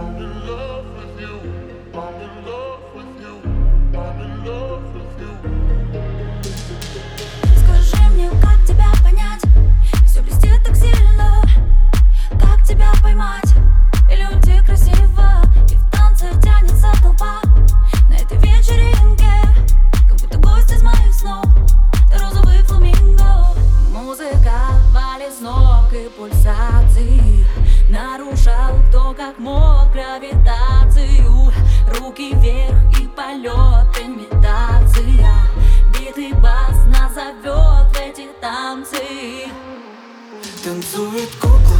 Скажи мне, как тебя понять? Все блестит так сильно. Как тебя поймать? Или уйти красиво? И в танце тянется толпа на этой вечеринке, как будто гость из моих снов. Розовый фламинго. Музыка валит с ног и пульсации. Нарушал кто как мог гравитацию. Руки вверх и полет, имитация. Битый бас нас зовет в эти танцы. Танцует кукла,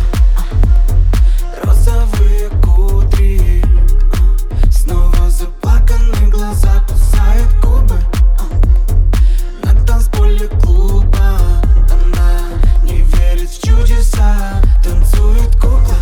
розовые кудри, снова заплаканные глаза, кусает губы на танцполе клуба. Она не верит в чудеса. Танцует кукла,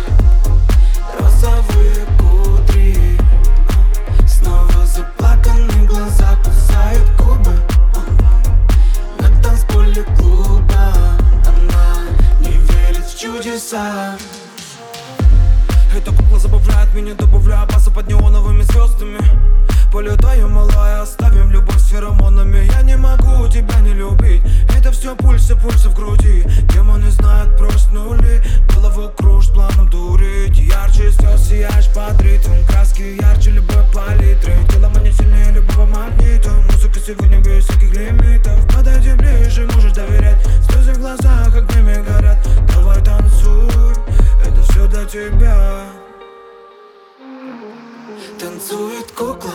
розовые кудри, снова заплаканные глаза, кусает губы на танцполе клуба. Она не верит в чудеса. Эта кукла забавляет меня, добавляя баса под неоновыми звездами. Полетаем, малая, оставим любовь с феромонами. Я не могу тебя не любить. Это все пульсы в груди. Демоны знают, проснули. Голову кружит планом дурить. Ярче звезд сияешь под ритм. Краски ярче любой палитры. Тело манит сильнее любого магнита. Музыка сегодня без всяких лимитов. Подойди ближе, можешь доверять. Слезы в глазах огнями горят. Давай танцуй, это все для тебя. Танцует кукла,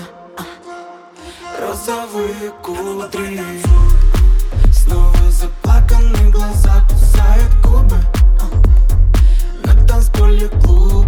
розовые кудри, снова заплаканные глаза, кусает губы на танцполе клуба.